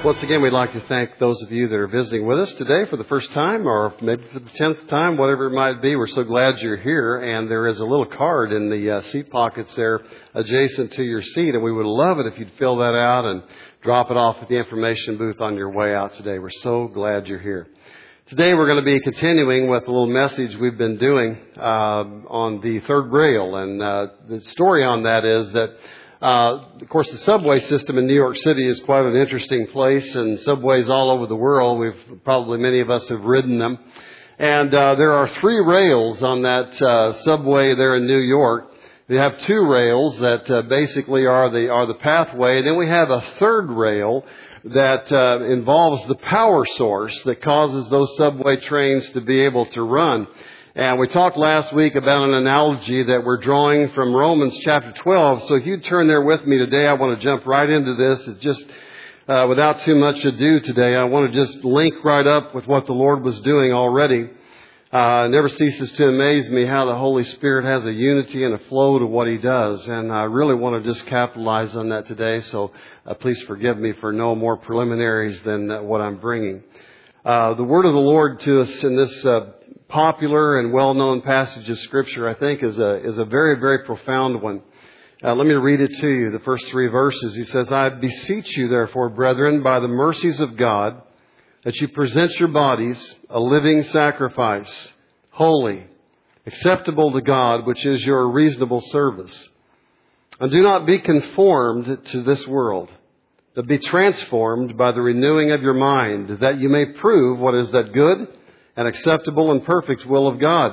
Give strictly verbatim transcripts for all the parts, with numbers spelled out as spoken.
Once again, we'd like to thank those of you that are visiting with us today for the first time or maybe for the tenth time, whatever it might be. We're so glad you're here. And there is a little card in the uh, seat pockets there adjacent to your seat. And we would love it if you'd fill that out and drop it off at the information booth on your way out today. We're so glad you're here. Today we're going to be continuing with a little message we've been doing uh, on the third rail. And uh, the story on that is that Uh, of course, the subway system in New York City is quite an interesting place, and subways all over the world. We've probably many of us have ridden them, and uh, there are three rails on that uh, subway there in New York. We have two rails that uh, basically are the are the pathway. Then we have a third rail that uh, involves the power source that causes those subway trains to be able to run. And we talked last week about an analogy that we're drawing from Romans chapter twelve. So if you'd turn there with me today, I want to jump right into this. It's just, uh, without too much ado today, I want to just link right up with what the Lord was doing already. Uh, it never ceases to amaze me how the Holy Spirit has a unity and a flow to what He does. And I really want to just capitalize on that today. So uh, please forgive me for no more preliminaries than uh, what I'm bringing. Uh, the word of the Lord to us in this uh, popular and well-known passage of Scripture, I think, is a is a very, very profound one. Uh, let me read it to you, the first three verses. He says, I beseech you, therefore, brethren, by the mercies of God, that you present your bodies a living sacrifice, holy, acceptable to God, which is your reasonable service. And do not be conformed to this world, but be transformed by the renewing of your mind, that you may prove what is that good and acceptable and perfect will of God.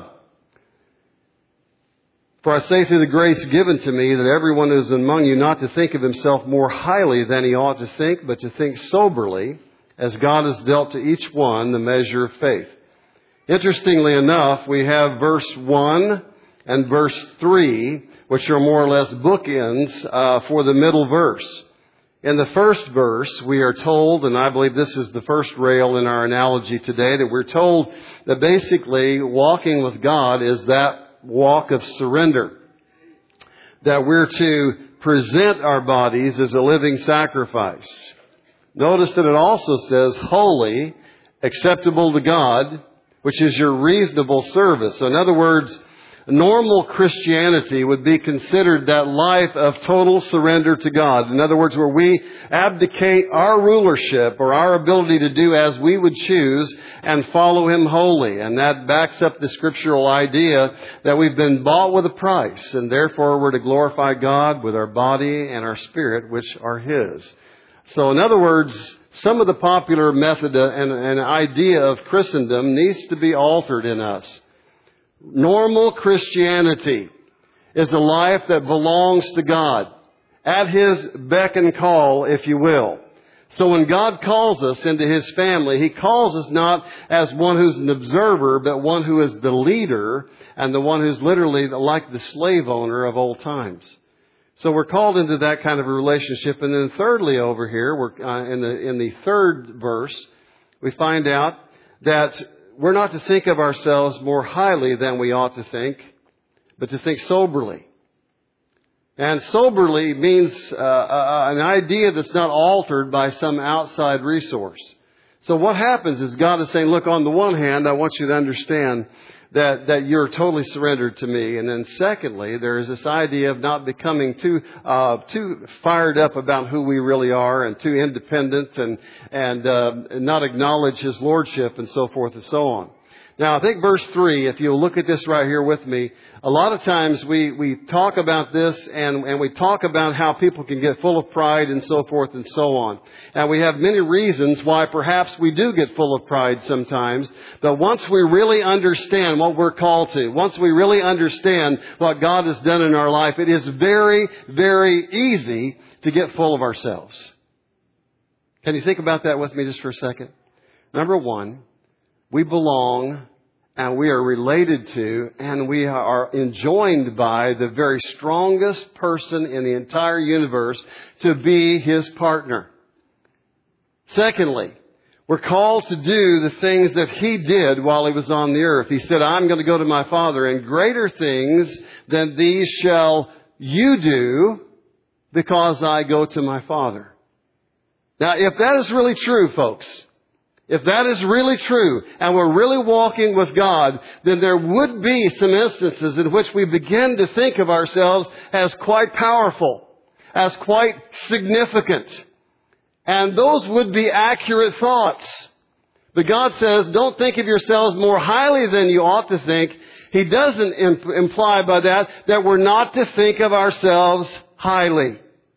For I say through the grace given to me that everyone is among you not to think of himself more highly than he ought to think, but to think soberly, as God has dealt to each one the measure of faith. Interestingly enough, we have verse one and verse three, which are more or less bookends uh, for the middle verse. In the first verse, we are told, and I believe this is the first rail in our analogy today, that we're told that basically walking with God is that walk of surrender. That we're to present our bodies as a living sacrifice. Notice that it also says holy, acceptable to God, which is your reasonable service. So in other words, normal Christianity would be considered that life of total surrender to God. In other words, where we abdicate our rulership or our ability to do as we would choose and follow Him wholly. And that backs up the scriptural idea that we've been bought with a price, and therefore we're to glorify God with our body and our spirit, which are His. So in other words, some of the popular method and, and idea of Christendom needs to be altered in us. Normal Christianity is a life that belongs to God, at His beck and call, if you will. So when God calls us into His family, He calls us not as one who's an observer, but one who is the leader and the one who's literally like the slave owner of old times. So we're called into that kind of a relationship. And then thirdly over here, we're uh, in the in the third verse, we find out that we're not to think of ourselves more highly than we ought to think, but to think soberly. And soberly means uh, uh, an idea that's not altered by some outside resource. So what happens is God is saying, look, on the one hand, I want you to understand that, that you're totally surrendered to me. And then secondly, there is this idea of not becoming too, uh, too fired up about who we really are and too independent and, and, uh, and not acknowledge His lordship and so forth and so on. Now, I think verse three, if you'll look at this right here with me, a lot of times we, we talk about this and, and we talk about how people can get full of pride and so forth and so on. And we have many reasons why perhaps we do get full of pride sometimes. But once we really understand what we're called to, once we really understand what God has done in our life, it is very, very easy to get full of ourselves. Can you think about that with me just for a second? Number one, we belong and we are related to and we are enjoined by the very strongest person in the entire universe to be His partner. Secondly, we're called to do the things that He did while He was on the earth. He said, I'm going to go to my Father, and greater things than these shall you do because I go to my Father. Now, if that is really true, folks, if that is really true, and we're really walking with God, then there would be some instances in which we begin to think of ourselves as quite powerful, as quite significant. And those would be accurate thoughts. But God says, don't think of yourselves more highly than you ought to think. He doesn't imp- imply by that that we're not to think of ourselves highly.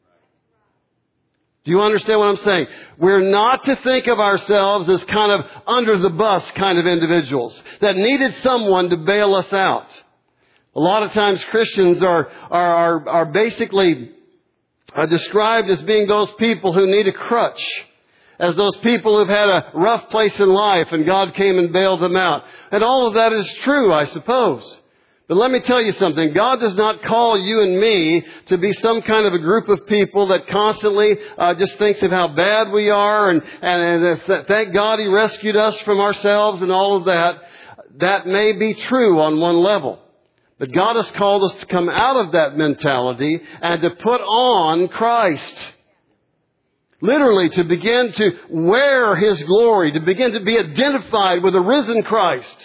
Do you understand what I'm saying? We're not to think of ourselves as kind of under the bus kind of individuals that needed someone to bail us out. A lot of times Christians are, are, are, are basically uh, described as being those people who need a crutch, as those people who've had a rough place in life and God came and bailed them out. And all of that is true, I suppose. But let me tell you something. God does not call you and me to be some kind of a group of people that constantly uh, just thinks of how bad we are and, and, and uh, thank God He rescued us from ourselves and all of that. That may be true on one level. But God has called us to come out of that mentality and to put on Christ. Literally, to begin to wear His glory, to begin to be identified with the risen Christ.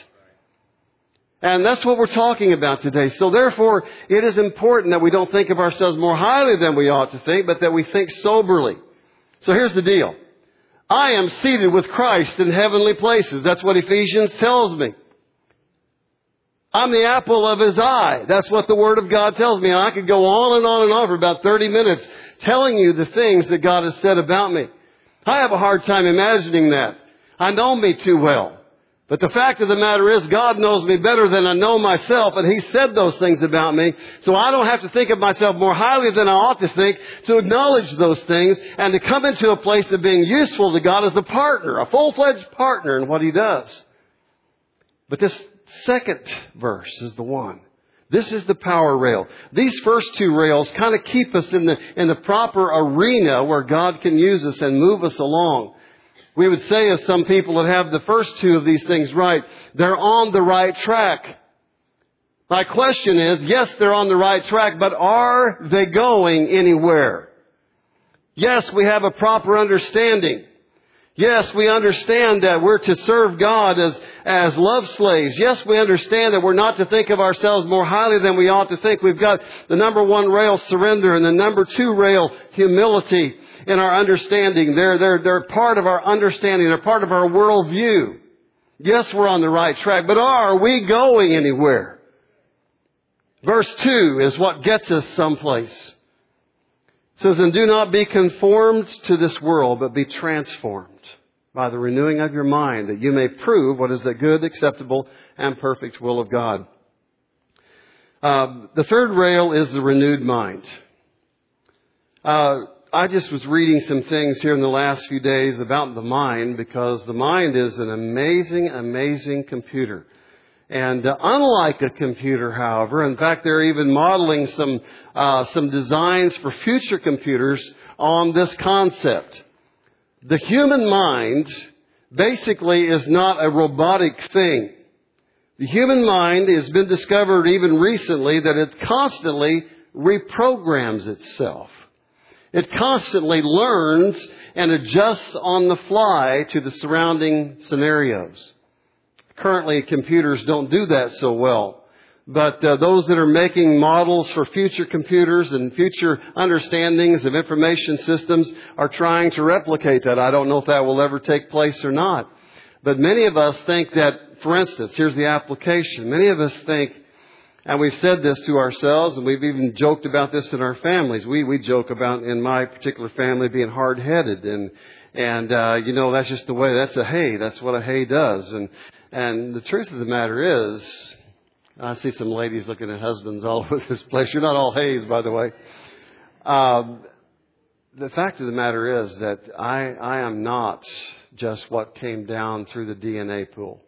And that's what we're talking about today. So therefore, it is important that we don't think of ourselves more highly than we ought to think, but that we think soberly. So here's the deal. I am seated with Christ in heavenly places. That's what Ephesians tells me. I'm the apple of His eye. That's what the Word of God tells me. And I could go on and on and on for about thirty minutes telling you the things that God has said about me. I have a hard time imagining that. I know me too well. But the fact of the matter is, God knows me better than I know myself, and He said those things about me. So I don't have to think of myself more highly than I ought to think to acknowledge those things and to come into a place of being useful to God as a partner, a full-fledged partner in what He does. But this second verse is the one. This is the power rail. These first two rails kind of keep us in the, in the proper arena where God can use us and move us along. We would say, as some people that have the first two of these things right, they're on the right track. My question is, yes, they're on the right track, but are they going anywhere? Yes, we have a proper understanding. Yes, we understand that we're to serve God as, as love slaves. Yes, we understand that we're not to think of ourselves more highly than we ought to think. We've got the number one rail, surrender, and the number two rail, humility. In our understanding, they're, they're, they're part of our understanding. They're part of our worldview. Yes, we're on the right track, but are we going anywhere? Verse two is what gets us someplace. It says, and do not be conformed to this world, but be transformed by the renewing of your mind, that you may prove what is the good, acceptable, and perfect will of God. Uh, the third rail is the renewed mind. Uh, I just was reading some things here in the last few days about the mind, because the mind is an amazing, amazing computer. And uh, unlike a computer, however, in fact, they're even modeling some uh, some designs for future computers on this concept. The human mind basically is not a robotic thing. The human mind has been discovered even recently that it constantly reprograms itself. It constantly learns and adjusts on the fly to the surrounding scenarios. Currently, computers don't do that so well. But uh, those that are making models for future computers and future understandings of information systems are trying to replicate that. I don't know if that will ever take place or not. But many of us think that, for instance, here's the application. Many of us think, and we've said this to ourselves, and we've even joked about this in our families. We we joke about, in my particular family, being hard-headed. And, and uh, you know, that's just the way, that's a hay. That's what a hay does. And, and the truth of the matter is, I see some ladies looking at husbands all over this place. You're not all hays, by the way. Um, the fact of the matter is that I, I am not just what came down through the D N A pool.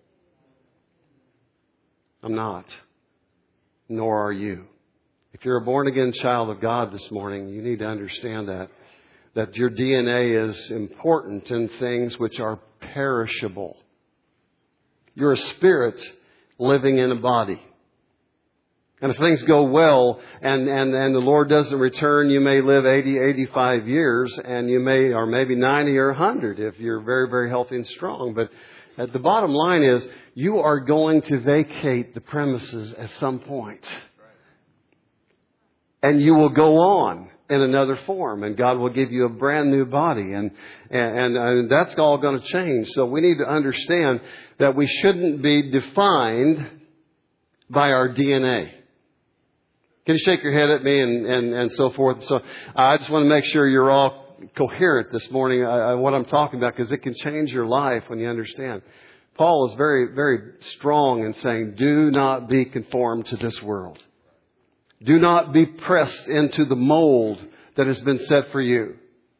I'm not. Nor are you. If you're a born-again child of God this morning, you need to understand that. That your D N A is important in things which are perishable. You're a spirit living in a body. And if things go well and, and, and the Lord doesn't return, you may live eighty, eighty-five years, and you may, or maybe ninety or one hundred if you're very, very healthy and strong. But at the bottom line is, you are going to vacate the premises at some point. And you will go on in another form, and God will give you a brand new body, and, and, and that's all going to change. So we need to understand that we shouldn't be defined by our D N A. Can you shake your head at me and, and, and so forth? So I just want to make sure you're all coherent this morning, uh, what I'm talking about, because it can change your life when you understand. Paul is very, very strong in saying, do not be conformed to this world. Do not be pressed into the mold that has been set for you.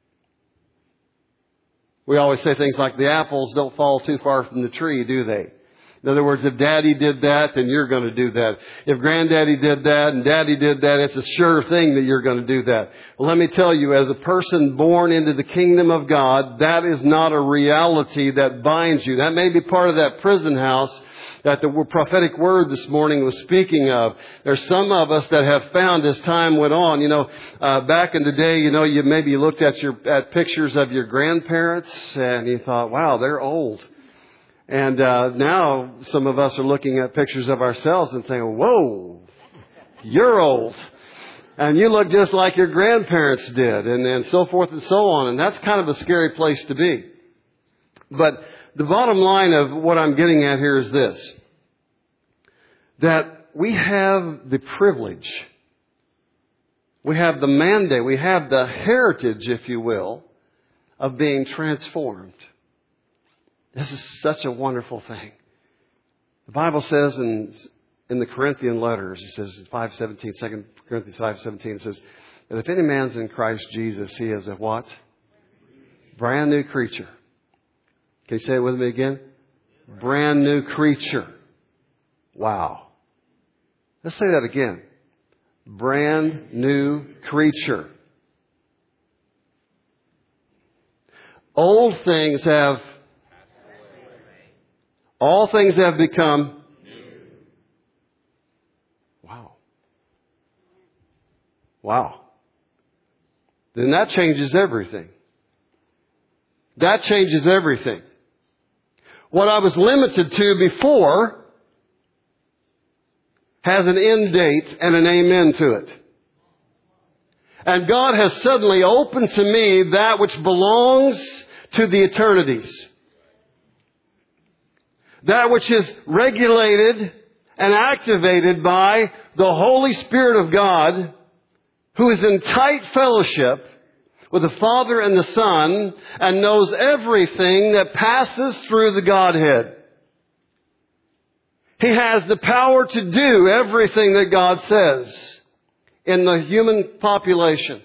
We always say things like, the apples don't fall too far from the tree, do they? In other words, if Daddy did that, then you're going to do that. If Granddaddy did that and Daddy did that, it's a sure thing that you're going to do that. Well, let me tell you, as a person born into the kingdom of God, that is not a reality that binds you. That may be part of that prison house that the prophetic word this morning was speaking of. There's some of us that have found as time went on, you know, uh, back in the day, you know, you maybe looked at your at pictures of your grandparents and you thought, wow, they're old. And uh, now some of us are looking at pictures of ourselves and saying, whoa, you're old. And you look just like your grandparents did, and, and so forth and so on. And that's kind of a scary place to be. But the bottom line of what I'm getting at here is this, that we have the privilege, we have the mandate, we have the heritage, if you will, of being transformed. This is such a wonderful thing. The Bible says in, in the Corinthian letters, it says in five seventeen, Second Corinthians five seventeen, it says that if any man's in Christ Jesus, he is a what? Brand new creature. Can you say it with me again? Brand new creature. Wow. Let's say that again. Brand new creature. Old things have All things have become new. Wow. Wow. Then that changes everything. That changes everything. What I was limited to before has an end date and an amen to it. And God has suddenly opened to me that which belongs to the eternities. That which is regulated and activated by the Holy Spirit of God, who is in tight fellowship with the Father and the Son and knows everything that passes through the Godhead. He has the power to do everything that God says in the human population.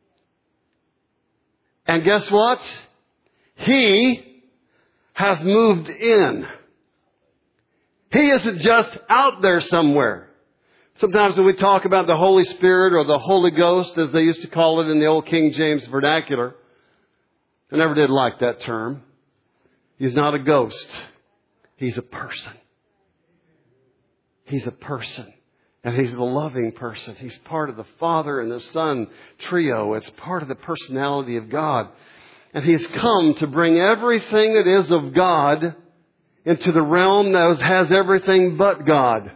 And guess what? He has moved in. He isn't just out there somewhere. Sometimes when we talk about the Holy Spirit or the Holy Ghost, as they used to call it in the old King James vernacular, I never did like that term. He's not a ghost. He's a person. He's a person. And He's the loving person. He's part of the Father and the Son trio. It's part of the personality of God. And He's come to bring everything that is of God into the realm that has everything but God.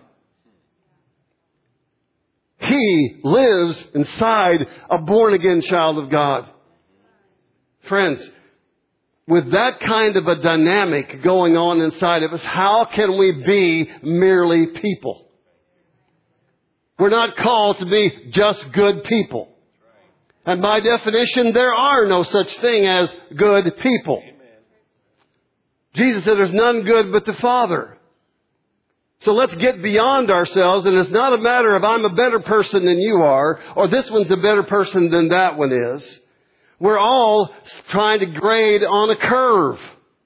He lives inside a born-again child of God. Friends, with that kind of a dynamic going on inside of us, how can we be merely people? We're not called to be just good people. And by definition, there are no such thing as good people. Jesus said there's none good but the Father. So let's get beyond ourselves, and it's not a matter of I'm a better person than you are, or this one's a better person than that one is. We're all trying to grade on a curve.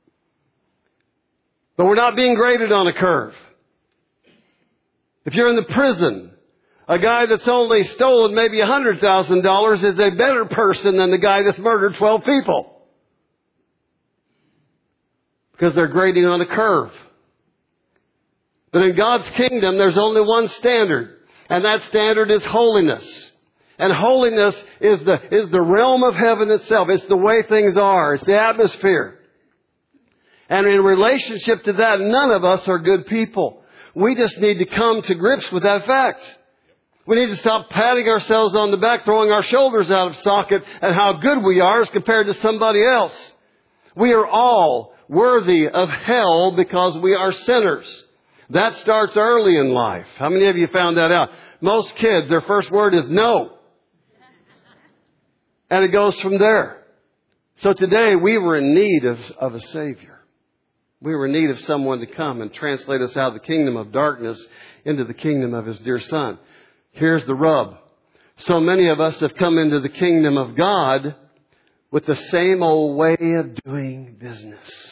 But we're not being graded on a curve. If you're in the prison, a guy that's only stolen maybe one hundred thousand dollars is a better person than the guy that's murdered twelve people. Because they're grading on a curve. But in God's kingdom, there's only one standard. And that standard is holiness. And holiness is the, is the realm of heaven itself. It's the way things are. It's the atmosphere. And in relationship to that, none of us are good people. We just need to come to grips with that fact. We need to stop patting ourselves on the back, throwing our shoulders out of socket at how good we are as compared to somebody else. We are all worthy of hell because we are sinners. That starts early in life. How many of you found that out? Most kids, their first word is no. And it goes from there. So today we were in need of, of a Savior. We were in need of someone to come and translate us out of the kingdom of darkness into the kingdom of His dear Son. Here's the rub. So many of us have come into the kingdom of God with the same old way of doing business.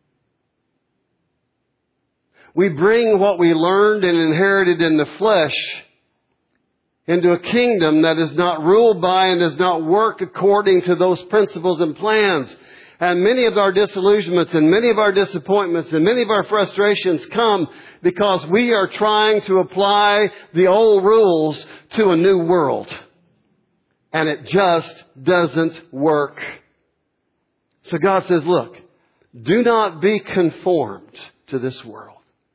We bring what we learned and inherited in the flesh into a kingdom that is not ruled by and does not work according to those principles and plans. And many of our disillusionments and many of our disappointments and many of our frustrations come because we are trying to apply the old rules to a new world. And it just doesn't work. So God says, look, do not be conformed to this world.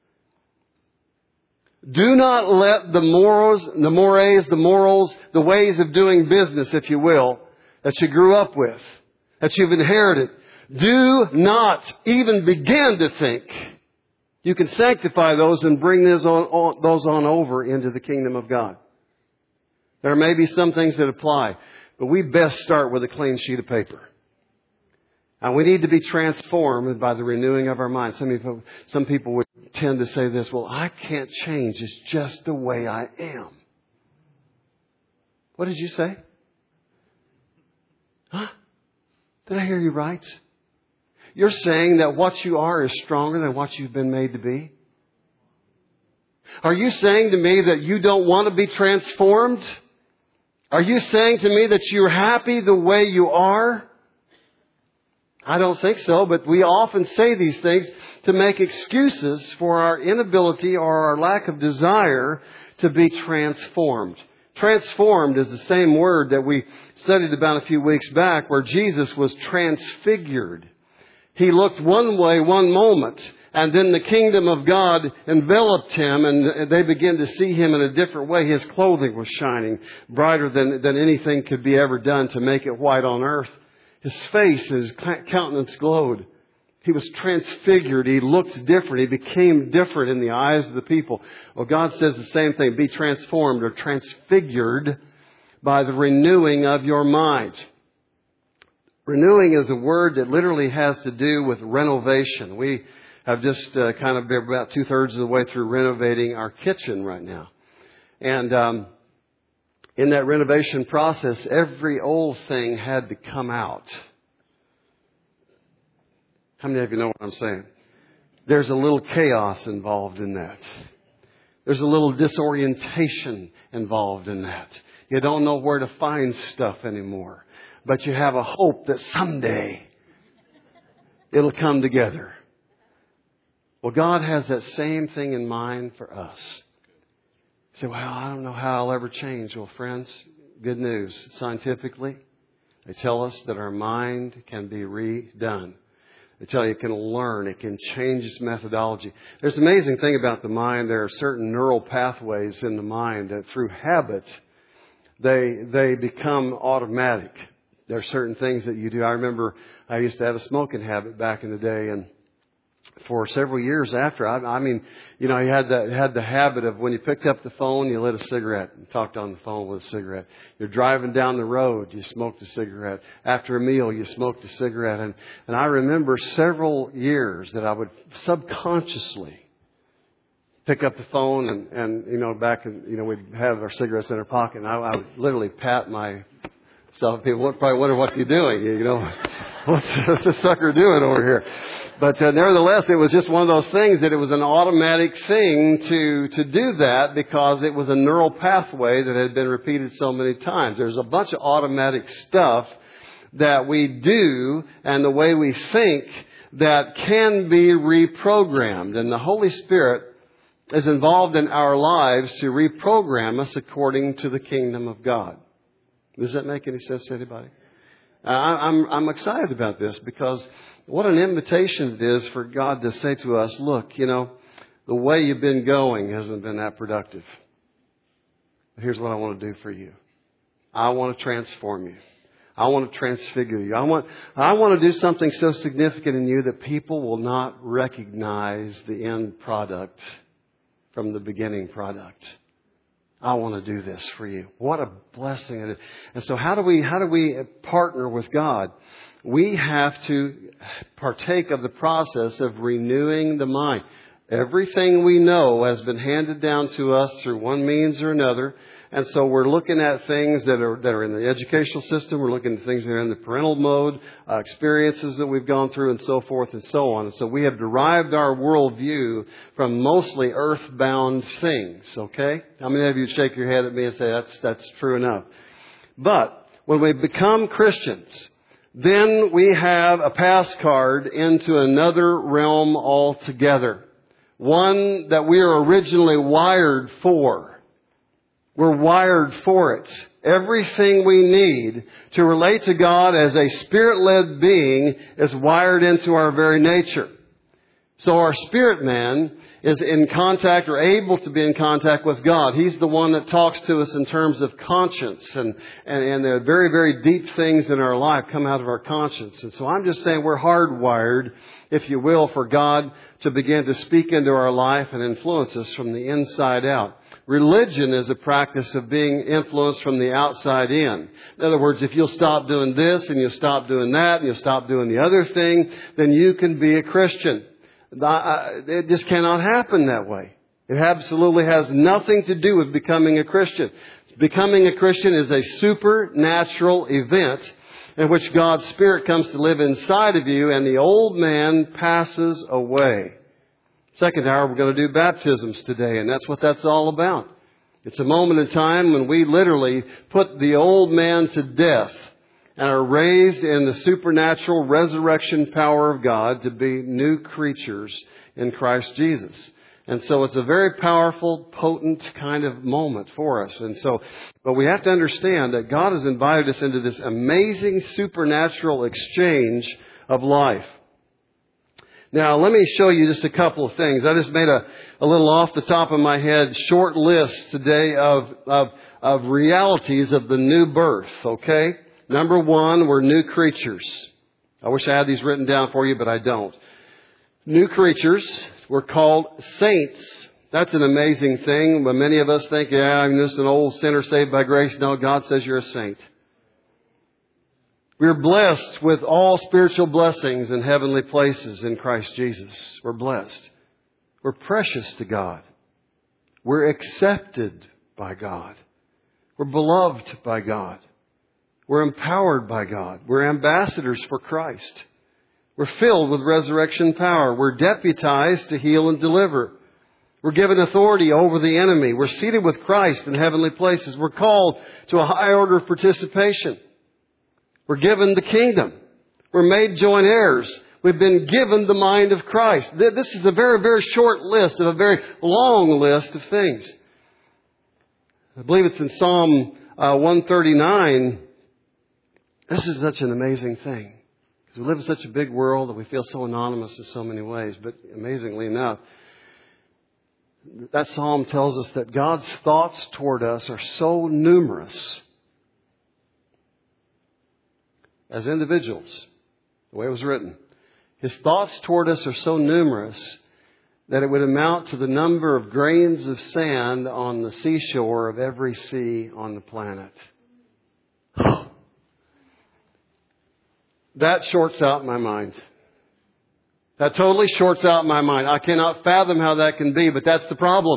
Do not let the morals, the mores, the morals, the ways of doing business, if you will, that you grew up with, that you've inherited, do not even begin to think you can sanctify those and bring those on, on, those on over into the kingdom of God. There may be some things that apply, but we best start with a clean sheet of paper. And we need to be transformed by the renewing of our minds. Some people, some people would tend to say this, well, I can't change. It's just the way I am. What did you say? Huh? Did I hear you right? You're saying that what you are is stronger than what you've been made to be? Are you saying to me that you don't want to be transformed? Are you saying to me that you're happy the way you are? I don't think so, but we often say these things to make excuses for our inability or our lack of desire to be transformed. Transformed is the same word that we studied about a few weeks back, where Jesus was transfigured. He looked one way one moment, and then the kingdom of God enveloped Him, and they began to see Him in a different way. His clothing was shining brighter than, than anything could be ever done to make it white on earth. His face, His countenance glowed. He was transfigured. He looked different. He became different in the eyes of the people. Well, God says the same thing. Be transformed or transfigured by the renewing of your mind. Renewing is a word that literally has to do with renovation. We have just uh, kind of been about two-thirds of the way through renovating our kitchen right now. And um, in that renovation process, every old thing had to come out. How many of you know what I'm saying? There's a little chaos involved in that. There's a little disorientation involved in that. You don't know where to find stuff anymore. But you have a hope that someday it'll come together. Well, God has that same thing in mind for us. You say, well, I don't know how I'll ever change. Well, friends, good news. Scientifically, they tell us that our mind can be redone. They tell you it can learn. It can change its methodology. There's an amazing thing about the mind. There are certain neural pathways in the mind that through habit, they they become automatic. There are certain things that you do. I remember I used to have a smoking habit back in the day, and for several years after, I, I mean, you know, you had the had the habit of when you picked up the phone, you lit a cigarette and talked on the phone with a cigarette. You're driving down the road, you smoked a cigarette. After a meal, you smoked a cigarette. And, and I remember several years that I would subconsciously pick up the phone and, and you know, back in, you know, we'd have our cigarettes in our pocket, and I, I would literally pat my So people would probably wonder what you're doing. You know, what's, what's the sucker doing over here? But uh, nevertheless, it was just one of those things that it was an automatic thing to to do that because it was a neural pathway that had been repeated so many times. There's a bunch of automatic stuff that we do and the way we think that can be reprogrammed. And the Holy Spirit is involved in our lives to reprogram us according to the kingdom of God. Does that make any sense to anybody? Uh, I'm, I'm excited about this because what an invitation it is for God to say to us, look, you know, the way you've been going hasn't been that productive. But here's what I want to do for you. I want to transform you. I want to transfigure you. I want, I want to do something so significant in you that people will not recognize the end product from the beginning product. I want to do this for you. What a blessing it is. And so how do we, how do we partner with God? We have to partake of the process of renewing the mind. Everything we know has been handed down to us through one means or another. And so we're looking at things that are that are in the educational system. We're looking at things that are in the parental mode, uh, experiences that we've gone through, and so forth and so on. And so we have derived our worldview from mostly earthbound things, okay? How many of you shake your head at me and say, that's that's true enough? But when we become Christians, then we have a pass card into another realm altogether. One that we are originally wired for. We're wired for it. Everything we need to relate to God as a Spirit-led being is wired into our very nature. So our spirit man is in contact or able to be in contact with God. He's the one that talks to us in terms of conscience. And, and, and the very, very deep things in our life come out of our conscience. And so I'm just saying we're hardwired, if you will, for God to begin to speak into our life and influence us from the inside out. Religion is a practice of being influenced from the outside in. In other words, if you'll stop doing this and you'll stop doing that and you'll stop doing the other thing, then you can be a Christian. It just cannot happen that way. It absolutely has nothing to do with becoming a Christian. Becoming a Christian is a supernatural event in which God's Spirit comes to live inside of you and the old man passes away. Second hour, we're going to do baptisms today, and that's what that's all about. It's a moment in time when we literally put the old man to death and are raised in the supernatural resurrection power of God to be new creatures in Christ Jesus. And so it's a very powerful, potent kind of moment for us. And so, but we have to understand that God has invited us into this amazing supernatural exchange of life. Now, let me show you just a couple of things. I just made a, a little off the top of my head short list today of, of, of realities of the new birth, okay? Number one, we're new creatures. I wish I had these written down for you, but I don't. New creatures, we're called saints. That's an amazing thing. But many of us think, yeah, I'm just an old sinner saved by grace. No, God says you're a saint. We're blessed with all spiritual blessings in heavenly places in Christ Jesus. We're blessed. We're precious to God. We're accepted by God. We're beloved by God. We're empowered by God. We're ambassadors for Christ. We're filled with resurrection power. We're deputized to heal and deliver. We're given authority over the enemy. We're seated with Christ in heavenly places. We're called to a high order of participation. We're given the kingdom. We're made joint heirs. We've been given the mind of Christ. This is a very, very short list of a very long list of things. I believe it's in Psalm uh, one thirty-nine. This is such an amazing thing. Because we live in such a big world and we feel so anonymous in so many ways. But amazingly enough, that psalm tells us that God's thoughts toward us are so numerous as individuals, the way it was written. His thoughts toward us are so numerous that it would amount to the number of grains of sand on the seashore of every sea on the planet. That shorts out my mind. That totally shorts out my mind. I cannot fathom how that can be, but that's the problem.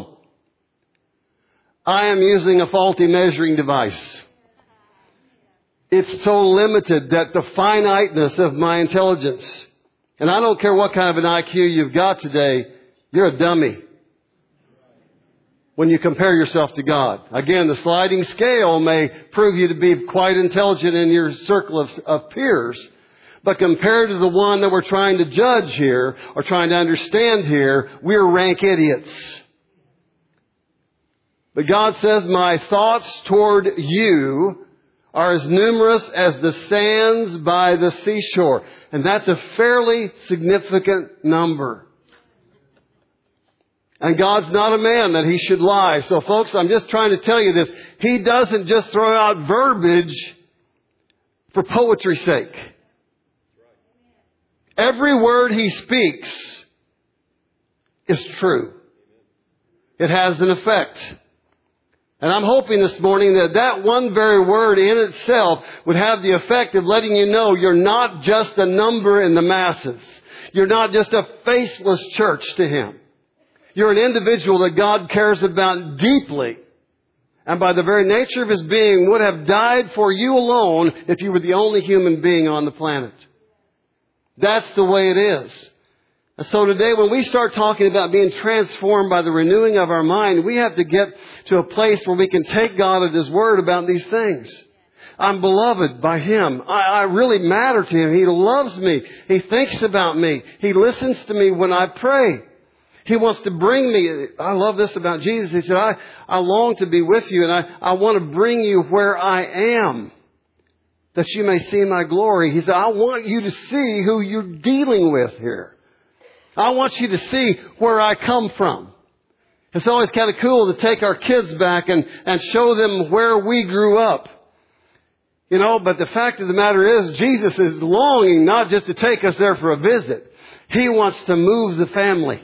I am using a faulty measuring device. It's so limited that the finiteness of my intelligence, and I don't care what kind of an I Q you've got today, you're a dummy when you compare yourself to God. Again, the sliding scale may prove you to be quite intelligent in your circle of, of peers, but compared to the one that we're trying to judge here or trying to understand here, we're rank idiots. But God says, my thoughts toward you are as numerous as the sands by the seashore. And that's a fairly significant number. And God's not a man that He should lie. So folks, I'm just trying to tell you this. He doesn't just throw out verbiage for poetry's sake. Every word He speaks is true. It has an effect. And I'm hoping this morning that that one very word in itself would have the effect of letting you know you're not just a number in the masses. You're not just a faceless church to Him. You're an individual that God cares about deeply. And by the very nature of His being would have died for you alone if you were the only human being on the planet. That's the way it is. And so today when we start talking about being transformed by the renewing of our mind, we have to get to a place where we can take God at His word about these things. I'm beloved by Him. I, I really matter to Him. He loves me. He thinks about me. He listens to me when I pray. He wants to bring me. I love this about Jesus. He said, I, I long to be with you and I, I want to bring you where I am, that you may see my glory. He said, I want you to see who you're dealing with here. I want you to see where I come from. It's always kind of cool to take our kids back and, and show them where we grew up. You know, but the fact of the matter is, Jesus is longing not just to take us there for a visit. He wants to move the family.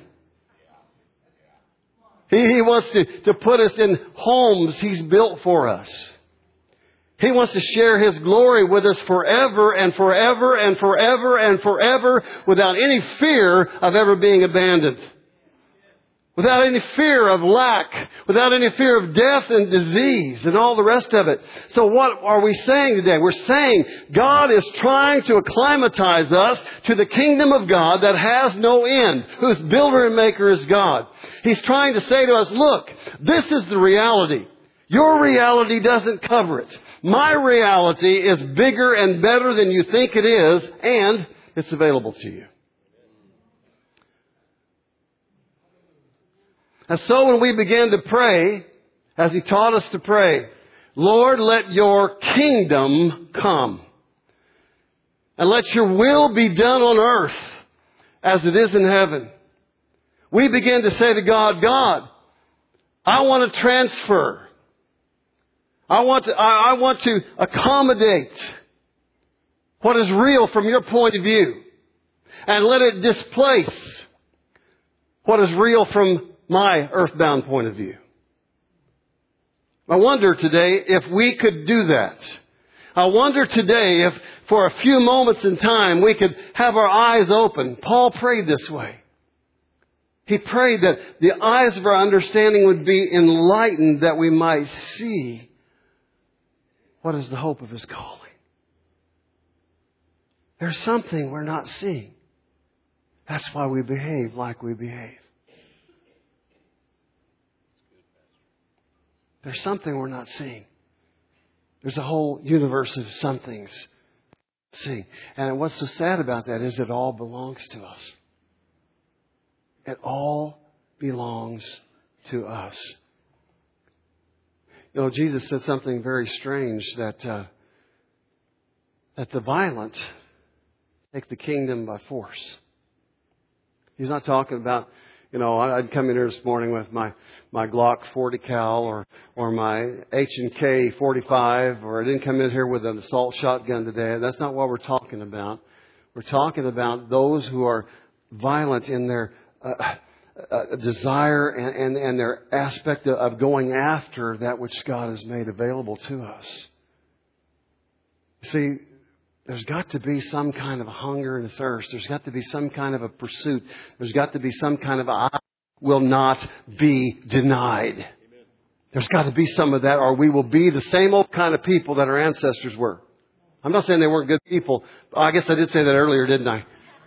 He, he wants to, to put us in homes He's built for us. He wants to share His glory with us forever and forever and forever and forever without any fear of ever being abandoned. Without any fear of lack. Without any fear of death and disease and all the rest of it. So what are we saying today? We're saying God is trying to acclimatize us to the kingdom of God that has no end, whose builder and maker is God. He's trying to say to us, look, this is the reality. Your reality doesn't cover it. My reality is bigger and better than you think it is, and it's available to you. And so when we begin to pray, as He taught us to pray, Lord, let your kingdom come. And let your will be done on earth as it is in heaven. We begin to say to God, God, I want to transfer. I want to, I, I want to accommodate what is real from your point of view. And let it displace what is real from my earthbound point of view. I wonder today if we could do that. I wonder today if for a few moments in time we could have our eyes open. Paul prayed this way. He prayed that the eyes of our understanding would be enlightened, that we might see what is the hope of His calling. There's something we're not seeing. That's why we behave like we behave. There's something we're not seeing. There's a whole universe of somethings seeing. And what's so sad about that is it all belongs to us. It all belongs to us. You know, Jesus said something very strange, that uh, that the violent take the kingdom by force. He's not talking about, you know, I'd come in here this morning with my, my Glock forty cal or, or my H and K forty-five, or I didn't come in here with an assault shotgun today. That's not what we're talking about. We're talking about those who are violent in their uh, uh, desire and, and, and their aspect of, of going after that which God has made available to us. See, there's got to be some kind of a hunger and a thirst. There's got to be some kind of a pursuit. There's got to be some kind of a, I will not be denied. Amen. There's got to be some of that, or we will be the same old kind of people that our ancestors were. I'm not saying they weren't good people. I guess I did say that earlier, didn't I?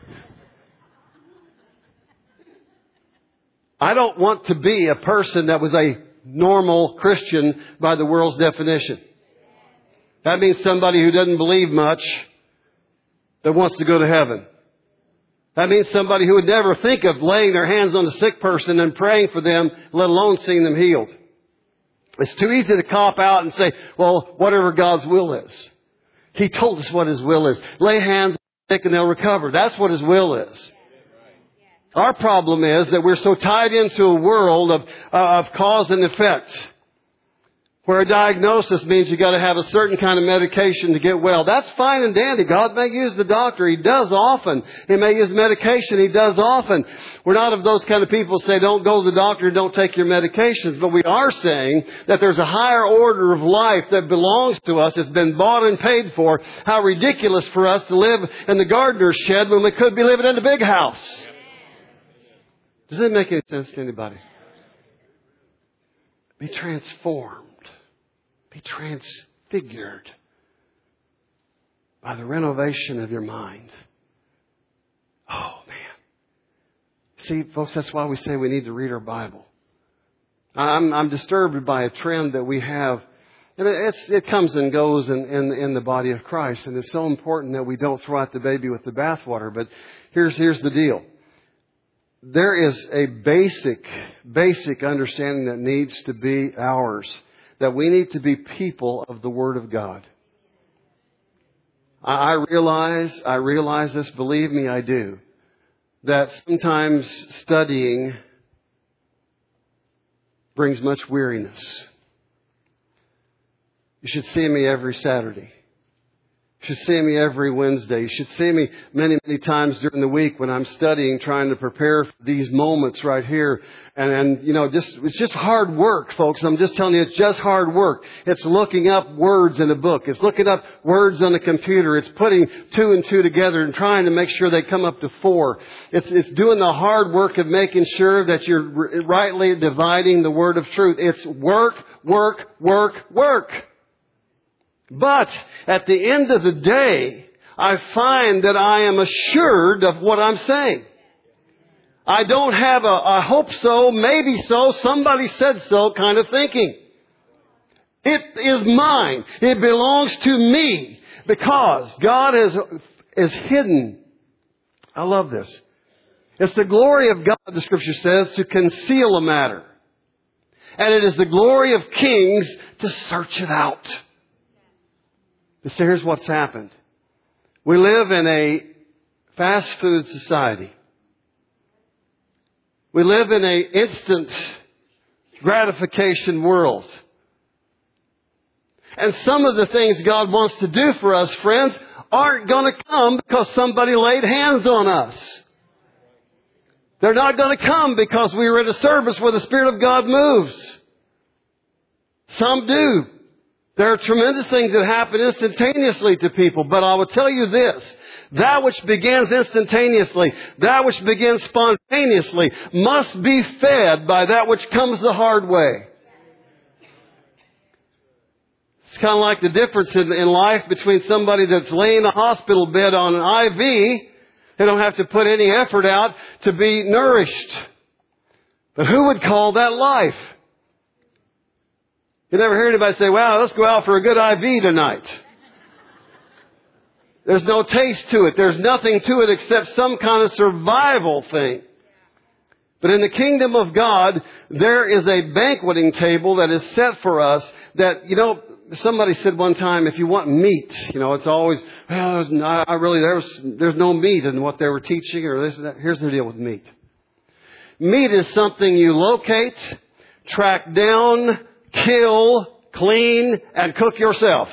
I don't want to be a person that was a normal Christian by the world's definition. That means somebody who doesn't believe much, that wants to go to heaven. That means somebody who would never think of laying their hands on a sick person and praying for them, let alone seeing them healed. It's too easy to cop out and say, well, whatever God's will is. He told us what His will is. Lay hands on the sick and they'll recover. That's what His will is. Our problem is that we're so tied into a world of, uh, of cause and effect, where a diagnosis means you got to have a certain kind of medication to get well. That's fine and dandy. God may use the doctor. He does often. He may use medication. He does often. We're not of those kind of people who say don't go to the doctor, don't take your medications. But we are saying that there's a higher order of life that belongs to us. It's been bought and paid for. How ridiculous for us to live in the gardener's shed when we could be living in the big house. Does that make any sense to anybody? Be transformed. Be transfigured by the renovation of your mind. Oh, man. See, folks, that's why we say we need to read our Bible. I'm, I'm disturbed by a trend that we have. And it's, it comes and goes in, in, in the body of Christ. And it's so important that we don't throw out the baby with the bathwater. But here's, here's the deal. There is a basic, basic understanding that needs to be ours. That we need to be people of the Word of God. I realize, I realize this, believe me, I do, that sometimes studying brings much weariness. You should see me every Saturday. You should see me every Wednesday. You should see me many, many times during the week when I'm studying, trying to prepare for these moments right here. And, and, you know, just, it's just hard work, folks. I'm just telling you, it's just hard work. It's looking up words in a book. It's looking up words on the computer. It's putting two and two together and trying to make sure they come up to four. It's, it's doing the hard work of making sure that you're rightly dividing the word of truth. It's work, work, work, work. But at the end of the day, I find that I am assured of what I'm saying. I don't have a I hope so, maybe so, somebody said so kind of thinking. It is mine. It belongs to me because God is, is hidden. I love this. It's the glory of God, the Scripture says, to conceal a matter. And it is the glory of kings to search it out. So here's what's happened. We live in a fast food society. We live in an instant gratification world. And some of the things God wants to do for us, friends, aren't going to come because somebody laid hands on us. They're not going to come because we were at a service where the Spirit of God moves. Some do. There are tremendous things that happen instantaneously to people. But I will tell you this. That which begins instantaneously, that which begins spontaneously, must be fed by that which comes the hard way. It's kind of like the difference in, in life between somebody that's laying in a hospital bed on an I V. They don't have to put any effort out to be nourished. But who would call that life? You never hear anybody say, wow, let's go out for a good I V tonight. There's no taste to it. There's nothing to it except some kind of survival thing. But in the kingdom of God, there is a banqueting table that is set for us that, you know, somebody said one time, if you want meat, you know, it's always, well, I really, there's, there's no meat in what they were teaching or this and that. Here's the deal with meat. Meat is something you locate, track down, kill, clean, and cook yourself.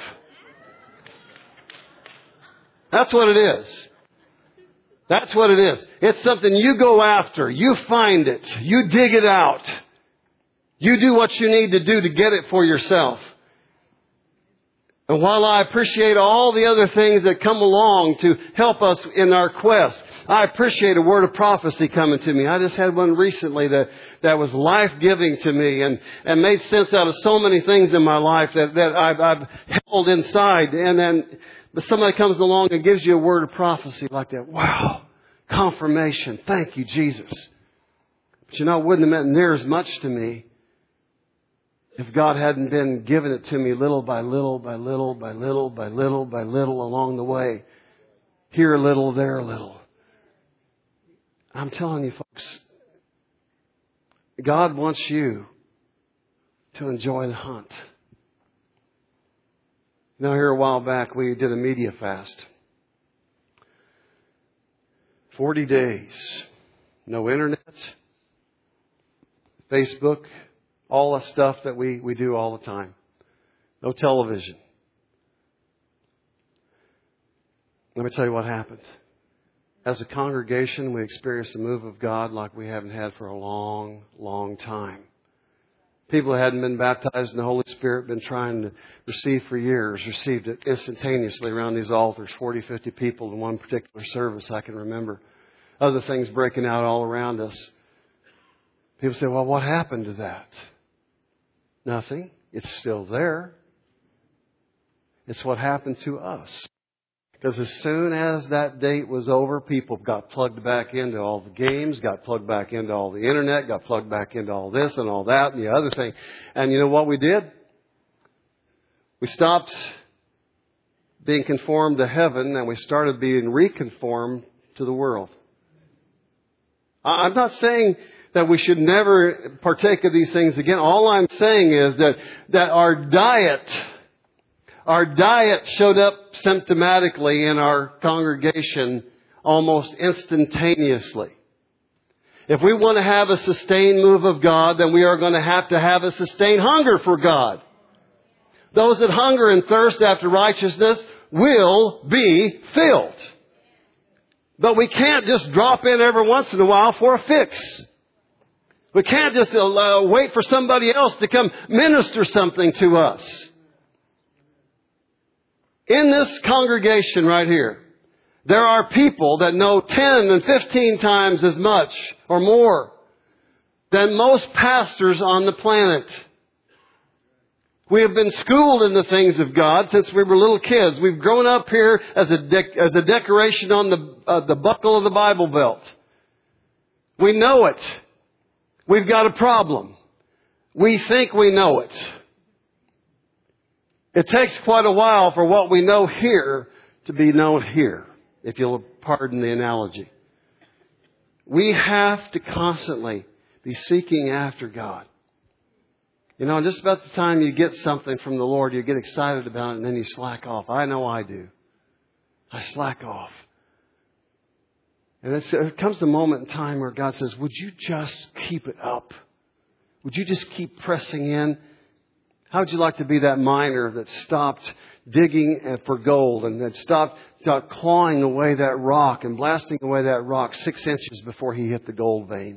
That's what it is. That's what it is. It's something you go after. You find it. You dig it out. You do what you need to do to get it for yourself. And while I appreciate all the other things that come along to help us in our quest, I appreciate a word of prophecy coming to me. I just had one recently that, that was life-giving to me and, and made sense out of so many things in my life that, that I've, I've held inside. And then but somebody comes along and gives you a word of prophecy like that. Wow. Confirmation. Thank you, Jesus. But you know, it wouldn't have meant near as much to me if God hadn't been giving it to me little by little, by little, by little, by little, by little along the way. Here a little, there a little. I'm telling you, folks, God wants you to enjoy the hunt. You know, here a while back we did a media fast. Forty days. No internet. Facebook. All the stuff that we, we do all the time. No television. Let me tell you what happened. As a congregation, we experienced a move of God like we haven't had for a long, long time. People who hadn't been baptized in the Holy Spirit, been trying to receive for years, received it instantaneously around these altars. forty, fifty people in one particular service, I can remember. Other things breaking out all around us. People say, well, what happened to that? Nothing. It's still there. It's what happened to us. Because as soon as that date was over, people got plugged back into all the games, got plugged back into all the internet, got plugged back into all this and all that and the other thing. And you know what we did? We stopped being conformed to heaven and we started being reconformed to the world. I'm not saying that we should never partake of these things again. All I'm saying is that, that our diet... Our diet showed up symptomatically in our congregation almost instantaneously. If we want to have a sustained move of God, then we are going to have to have a sustained hunger for God. Those that hunger and thirst after righteousness will be filled. But we can't just drop in every once in a while for a fix. We can't just uh, wait for somebody else to come minister something to us. In this congregation right here, there are people that know ten and fifteen times as much or more than most pastors on the planet. We have been schooled in the things of God since we were little kids. We've grown up here as a, de- as a decoration on the, uh, the buckle of the Bible belt. We know it. We've got a problem. We think we know it. It takes quite a while for what we know here to be known here, if you'll pardon the analogy. We have to constantly be seeking after God. You know, just about the time you get something from the Lord, you get excited about it and then you slack off. I know I do. I slack off. And it's, there comes a moment in time where God says, would you just keep it up? Would you just keep pressing in? How would you like to be that miner that stopped digging for gold and that stopped, stopped clawing away that rock and blasting away that rock six inches before he hit the gold vein?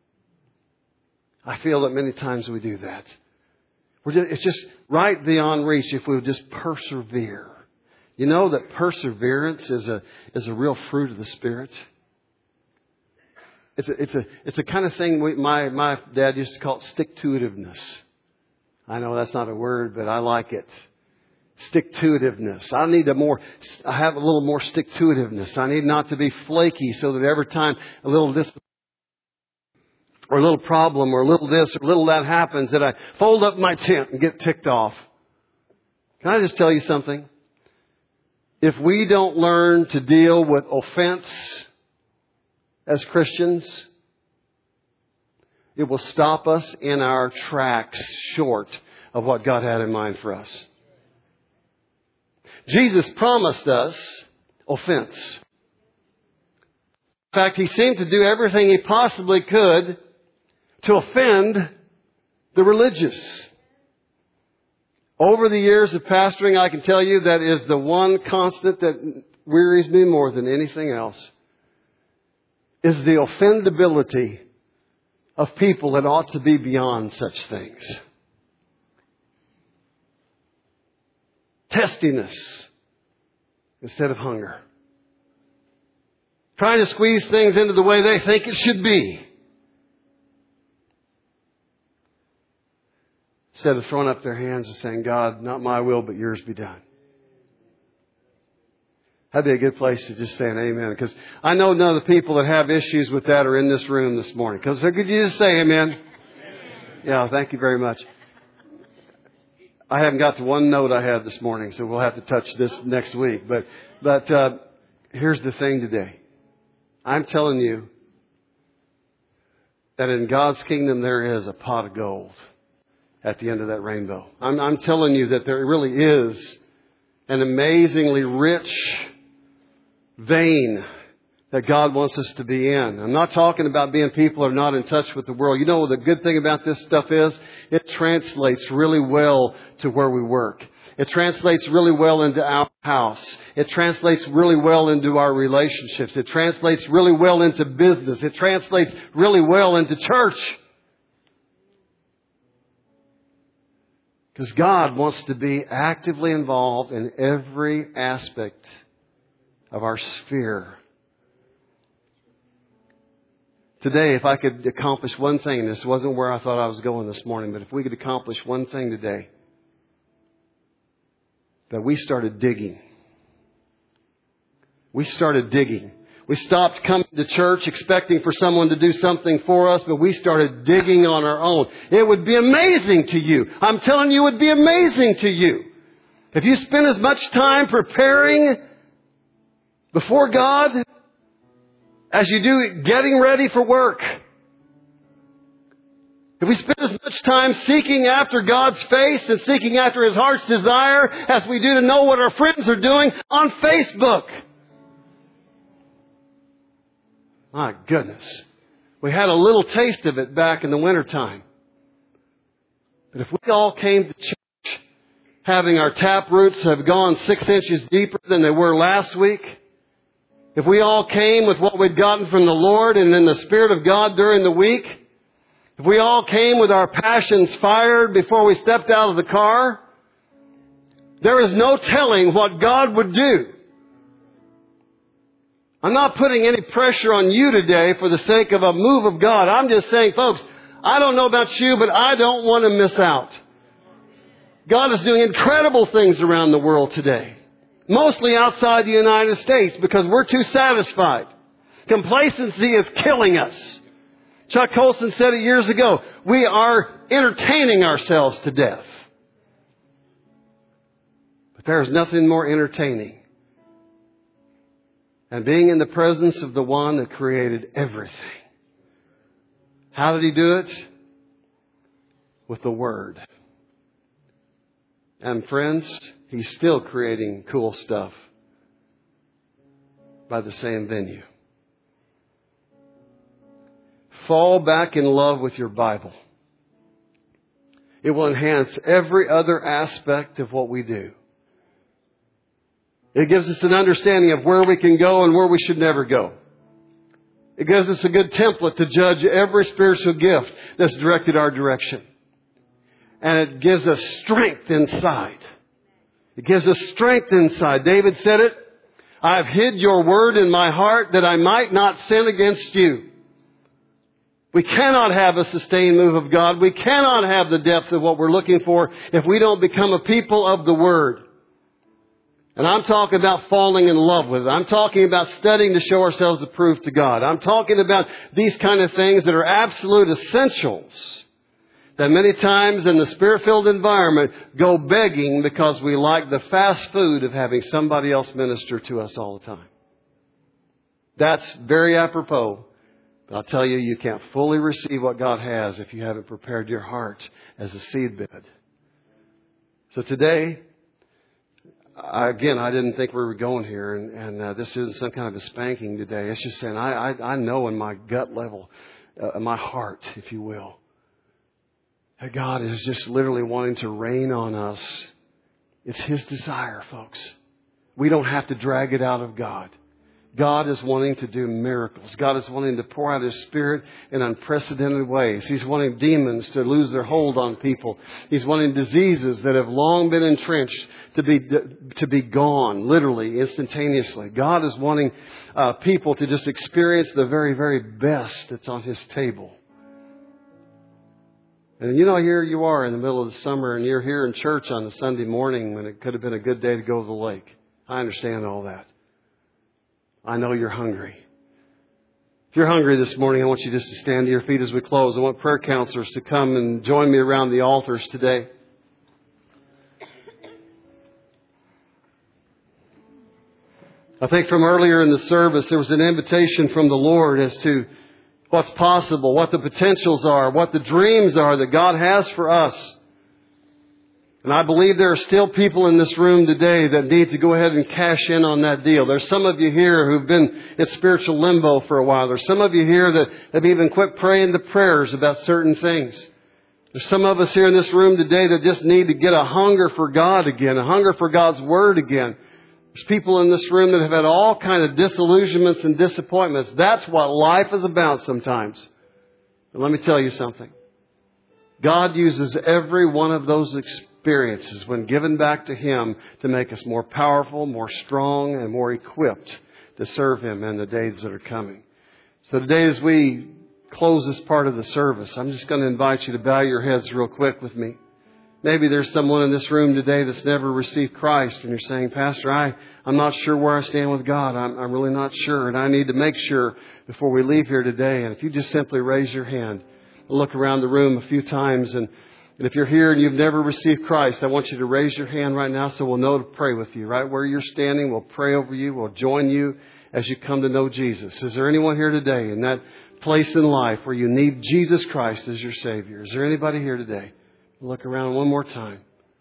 I feel that many times we do that. We're just, it's just right beyond reach if we would just persevere. You know that perseverance is a is a real fruit of the Spirit. It's a it's a it's a kind of thing we, my my dad used to call it stick-to-itiveness. I know that's not a word, but I like it. Stick-to-itiveness. I need a more, I have a little more stick-to-itiveness. I need not to be flaky so that every time a little this or a little problem or a little this or a little that happens that I fold up my tent and get ticked off. Can I just tell you something? If we don't learn to deal with offense as Christians, it will stop us in our tracks short of what God had in mind for us. Jesus promised us offense. In fact, He seemed to do everything He possibly could to offend the religious. Over the years of pastoring, I can tell you that is the one constant that wearies me more than anything else, is the offendability of people that ought to be beyond such things. Testiness instead of hunger. Trying to squeeze things into the way they think it should be. Instead of throwing up their hands and saying, God, not my will, but yours be done. That'd be a good place to just say an amen. Because I know none of the people that have issues with that are in this room this morning. Because could you just say amen? Amen? Yeah, thank you very much. I haven't got to one note I had this morning, so we'll have to touch this next week. But but uh, here's the thing today. I'm telling you that in God's kingdom there is a pot of gold. at the end of that rainbow. I'm, I'm telling you that there really is an amazingly rich vein that God wants us to be in. I'm not talking about being people who are not in touch with the world. You know what the good thing about this stuff is? It translates really well to where we work. It translates really well into our house. It translates really well into our relationships. It translates really well into business. It translates really well into church. Because God wants to be actively involved in every aspect of our sphere. Today, if I could accomplish one thing, and this wasn't where I thought I was going this morning, but if we could accomplish one thing today, that we started digging. We started digging. We stopped coming to church expecting for someone to do something for us, but we started digging on our own. It would be amazing to you. I'm telling you, it would be amazing to you. If you spend as much time preparing before God as you do getting ready for work. If we spend as much time seeking after God's face and seeking after His heart's desire as we do to know what our friends are doing on Facebook. My goodness. We had a little taste of it back in the wintertime. But if we all came to church having our tap roots have gone six inches deeper than they were last week, if we all came with what we'd gotten from the Lord and in the Spirit of God during the week, if we all came with our passions fired before we stepped out of the car, there is no telling what God would do. I'm not putting any pressure on you today for the sake of a move of God. I'm just saying, folks, I don't know about you, but I don't want to miss out. God is doing incredible things around the world today. Mostly outside the United States because we're too satisfied. Complacency is killing us. Chuck Colson said it years ago. We are entertaining ourselves to death. But there is nothing more entertaining than being in the presence of the one that created everything. How did He do it? With the Word. And friends, He's still creating cool stuff by the same venue. Fall back in love with your Bible. It will enhance every other aspect of what we do. It gives us an understanding of where we can go and where we should never go. It gives us a good template to judge every spiritual gift that's directed our direction. And it gives us strength inside. It gives us strength inside. David said it, I have hid your word in my heart that I might not sin against you. We cannot have a sustained move of God. We cannot have the depth of what we're looking for if we don't become a people of the Word. And I'm talking about falling in love with it. I'm talking about studying to show ourselves approved to God. I'm talking about these kind of things that are absolute essentials that many times in the Spirit-filled environment go begging because we like the fast food of having somebody else minister to us all the time. That's very apropos. But I'll tell you, you can't fully receive what God has if you haven't prepared your heart as a seedbed. So today, I, again, I didn't think we were going here, and, and uh, this isn't some kind of a spanking today. It's just saying I, I, I know in my gut level, uh, my heart, if you will, that God is just literally wanting to rain on us. It's His desire, folks. We don't have to drag it out of God. God is wanting to do miracles. God is wanting to pour out His Spirit in unprecedented ways. He's wanting demons to lose their hold on people. He's wanting diseases that have long been entrenched to be to be gone, literally, instantaneously. God is wanting uh, people to just experience the very, very best that's on His table. And you know, here you are in the middle of the summer and you're here in church on a Sunday morning when it could have been a good day to go to the lake. I understand all that. I know you're hungry. If you're hungry this morning, I want you just to stand to your feet as we close. I want prayer counselors to come and join me around the altars today. I think from earlier in the service, there was an invitation from the Lord as to what's possible, what the potentials are, what the dreams are that God has for us. And I believe there are still people in this room today that need to go ahead and cash in on that deal. There's some of you here who've been in spiritual limbo for a while. There's some of you here that have even quit praying the prayers about certain things. There's some of us here in this room today that just need to get a hunger for God again, a hunger for God's Word again. There's people in this room that have had all kind of disillusionments and disappointments. That's what life is about sometimes. But let me tell you something. God uses every one of those experiences when given back to Him to make us more powerful, more strong, and more equipped to serve Him in the days that are coming. So today as we close this part of the service, I'm just going to invite you to bow your heads real quick with me. Maybe there's someone in this room today that's never received Christ and you're saying, Pastor, I, I'm not sure where I stand with God. I'm, I'm really not sure, and I need to make sure before we leave here today. And if you just simply raise your hand, look around the room a few times, and, and if you're here and you've never received Christ, I want you to raise your hand right now so we'll know to pray with you. Right where you're standing, we'll pray over you. We'll join you as you come to know Jesus. Is there anyone here today in that place in life where you need Jesus Christ as your Savior? Is there anybody here today? Look around one more time.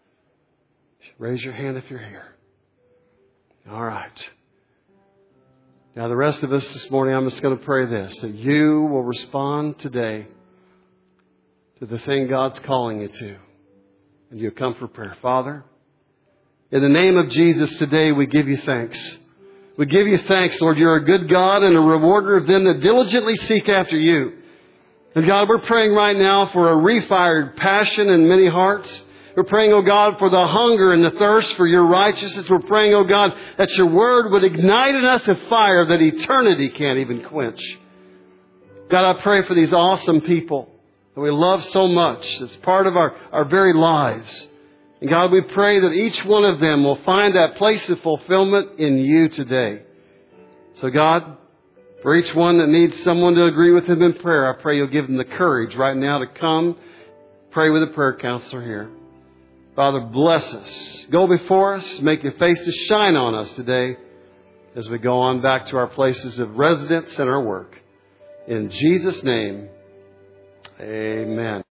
Raise your hand if you're here. All right. Now the rest of us this morning, I'm just going to pray this, that you will respond today to the thing God's calling you to. And you'll come for prayer. Father, in the name of Jesus today, we give you thanks. We give you thanks, Lord. You're a good God and a rewarder of them that diligently seek after you. And God, we're praying right now for a refired passion in many hearts. We're praying, oh God, for the hunger and the thirst for your righteousness. We're praying, oh God, that your word would ignite in us a fire that eternity can't even quench. God, I pray for these awesome people that we love so much. It's part of our, our very lives. And God, we pray that each one of them will find that place of fulfillment in you today. So God, for each one that needs someone to agree with him in prayer, I pray you'll give them the courage right now to come pray with a prayer counselor here. Father, bless us. Go before us. Make your face to shine on us today as we go on back to our places of residence and our work. In Jesus' name, amen.